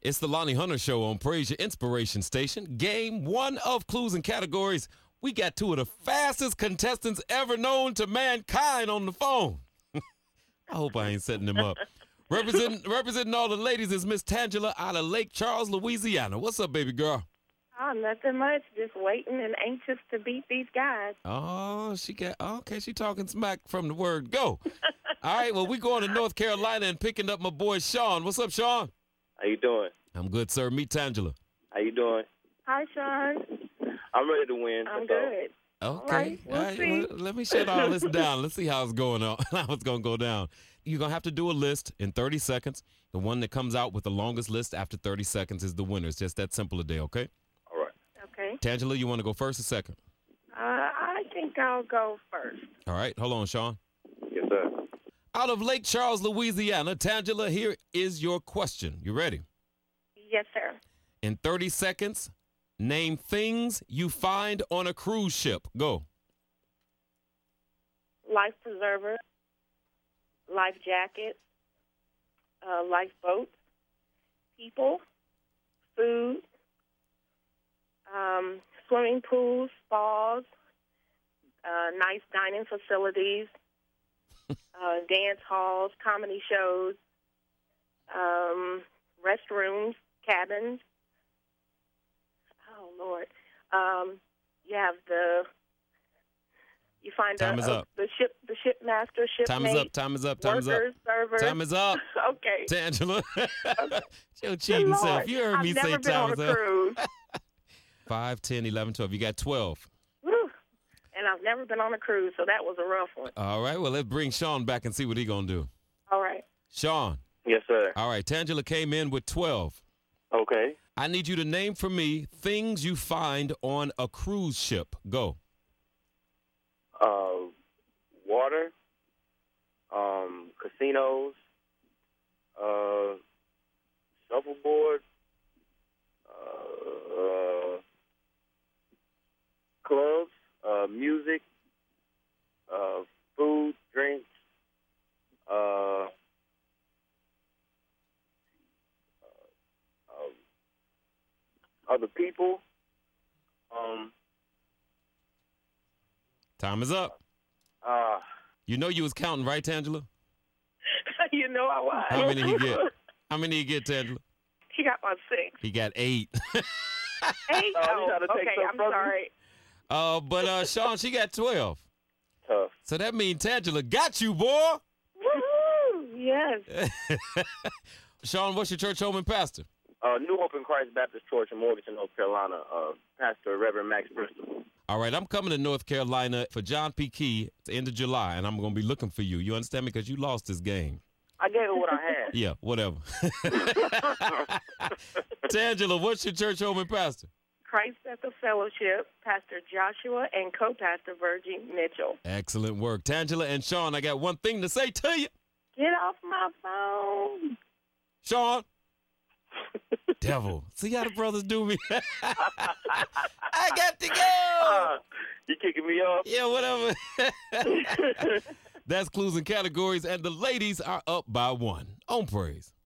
It's the Lonnie Hunter Show on Praise Your Inspiration Station. Game 1 of Clues and Categories. We got two of the fastest contestants ever known to mankind on the phone. I hope I ain't setting them up. Representing all the ladies is Miss Tangela out of Lake Charles, Louisiana. What's up, baby girl? Oh, nothing much. Just waiting and anxious to beat these guys. Oh, she talking smack from the word go. All right, well, we going to North Carolina and picking up my boy Sean. What's up, Sean? How you doing? I'm good, sir. Meet Tangela. How you doing? Hi, Sean. I'm ready to win. I'm good. Okay. All right, we'll see. Well, let me shut all this down. Let's see how it's going on. How it's going to go down. You're going to have to do a list in 30 seconds. The one that comes out with the longest list after 30 seconds is the winner. It's just that simple a day, okay? All right. Okay. Tangela, you want to go first or second? I think I'll go first. All right. Hold on, Sean. Yes, sir. Out of Lake Charles, Louisiana, Tangela, here is your question. You ready? Yes, sir. In 30 seconds, name things you find on a cruise ship. Go. Life preserver, life jacket, lifeboat, people, food, swimming pools, spas, nice dining facilities, dance halls, comedy shows, restrooms, cabins. Oh, Lord. You find Time is up. the shipmaster, shipmate. Time is up. Workers, servers. Time is up. Okay. Tangela. Your cheating self. You heard me say I've never been time on is a up. cruise. 5, 10, 11, 12. You got 12. Whew. And I've never been on a cruise, so that was a rough one. All right. Well, let's bring Sean back and see what he's going to do. All right. Sean. Yes, sir. All right. Tangela came in with 12. Okay. I need you to name for me things you find on a cruise ship. Go. Water, casinos, shuffleboard, clubs, music, food, drinks, other people. Time is up. You know you was counting, right, Tangela? You know I was. How many he get? How many he get, Tangela? He got my 6. He got 8. 8? Oh, Okay, I'm sorry. But Sean, she got 12. Tough. So that means Tangela got you, boy. Woo! Yes. Sean, what's your church home and pastor? New Hope in Christ Baptist Church in Morganton, North Carolina. Pastor Reverend Max Bristol. All right, I'm coming to North Carolina for John P. Key at the end of July, and I'm going to be looking for you. You understand me? Because you lost this game. I gave it what I had. Yeah, whatever. Tangela, what's your church home and pastor? Christ Bethel Fellowship, Pastor Joshua and co-pastor Virgie Mitchell. Excellent work. Tangela and Sean, I got one thing to say to you. Get off my phone. Sean. Devil. See how the brothers do me? I got to go. You kicking me off? Yeah, whatever. That's Clues and Categories, and the ladies are up by 1 on Praise.